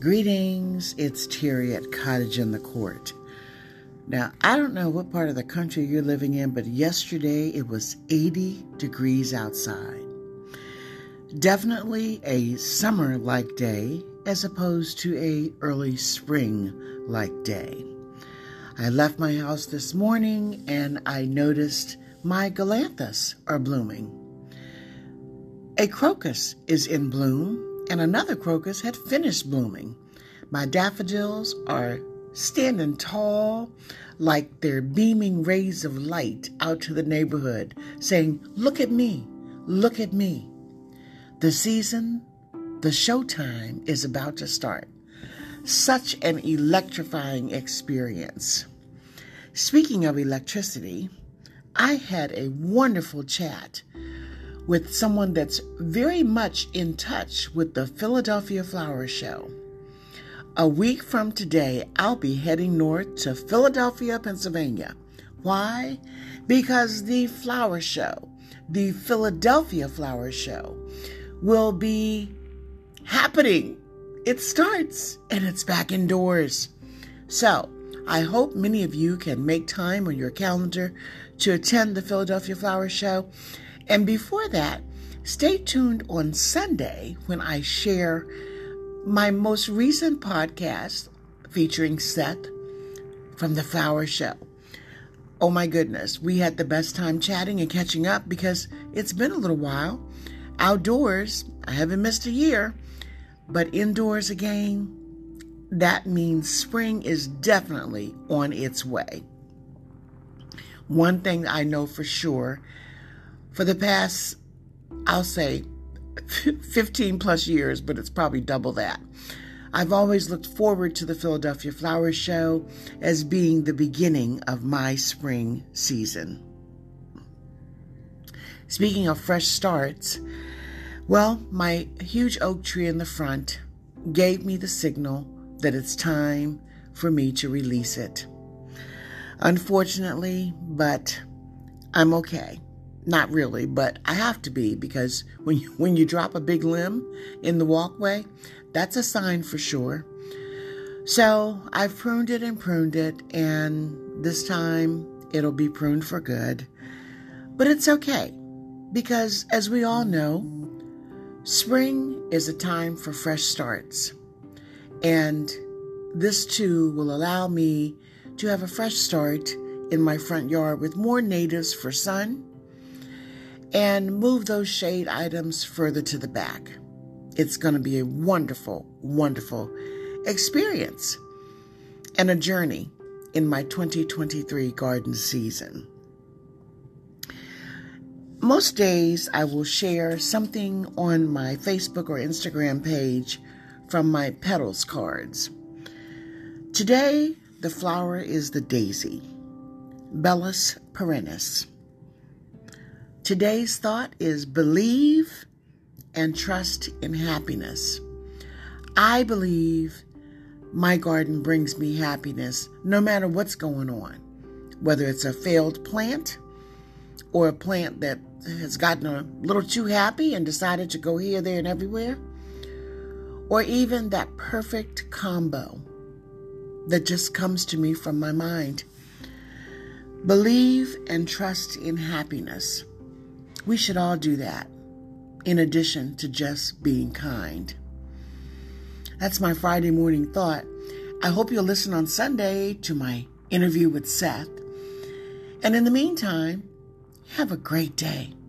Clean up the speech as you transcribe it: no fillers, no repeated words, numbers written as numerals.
Greetings, it's Terry at Cottage in the Court. Now, I don't know what part of the country you're living in, but yesterday it was 80 degrees outside. Definitely a summer-like day as opposed to a early spring-like day. I left my house this morning and I noticed my galanthus are blooming. A crocus is in bloom and another crocus had finished blooming. My daffodils are standing tall like they're beaming rays of light out to the neighborhood, saying, "Look at me, look at me." The season, the showtime is about to start. Such an electrifying experience. Speaking of electricity, I had a wonderful chat with someone that's very much in touch with the Philadelphia Flower Show. A week from today, I'll be heading north to Philadelphia, Pennsylvania. Why? Because the flower show, the Philadelphia Flower Show, will be happening. It starts and it's back indoors. So, I hope many of you can make time on your calendar to attend the Philadelphia Flower Show. And before that, stay tuned on Sunday when I share my most recent podcast featuring Seth from the Flower Show. Oh my goodness, we had the best time chatting and catching up because it's been a little while. Outdoors, I haven't missed a year, but indoors again, that means spring is definitely on its way. One thing I know for sure, for the past, I'll say, 15 plus years, but it's probably double that, I've always looked forward to the Philadelphia Flower Show as being the beginning of my spring season. Speaking of fresh starts, well, my huge oak tree in the front gave me the signal that it's time for me to release it. Unfortunately, but I'm okay. Not really, but I have to be, because when you drop a big limb in the walkway, that's a sign for sure. So I've pruned it, and this time it'll be pruned for good. But it's okay, because as we all know, spring is a time for fresh starts. And this too will allow me to have a fresh start in my front yard with more natives for sun, and move those shade items further to the back. It's going to be a wonderful, wonderful experience and a journey in my 2023 garden season. Most days I will share something on my Facebook or Instagram page from my petals cards. Today, the flower is the daisy, Bellis perennis. Today's thought is believe and trust in happiness. I believe my garden brings me happiness no matter what's going on, whether it's a failed plant or a plant that has gotten a little too happy and decided to go here, there, and everywhere, or even that perfect combo that just comes to me from my mind. Believe and trust in happiness. We should all do that, in addition to just being kind. That's my Friday morning thought. I hope you'll listen on Sunday to my interview with Seth. And in the meantime, have a great day.